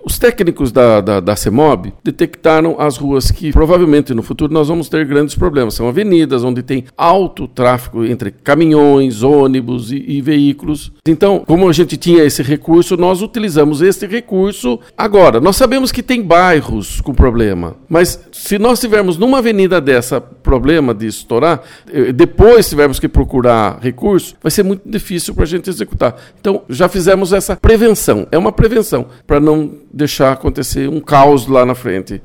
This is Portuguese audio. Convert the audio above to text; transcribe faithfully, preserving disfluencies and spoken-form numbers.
os técnicos da, da, da CEMOB detectaram as ruas que provavelmente no futuro nós vamos ter grandes problemas. São avenidas onde tem alto tráfego entre caminhões, ônibus e, e veículos. Então, como a gente tinha esse recurso, nós utilizamos esse recurso agora. Nós sabemos que tem bairros com problema, mas se nós tivermos numa avenida dessa problema de estourar, depois tivermos que procurar recurso, vai ser muito difícil para a gente executar. Então, já fizemos essa prevenção. É uma prevenção para não deixar acontecer um caos lá na frente.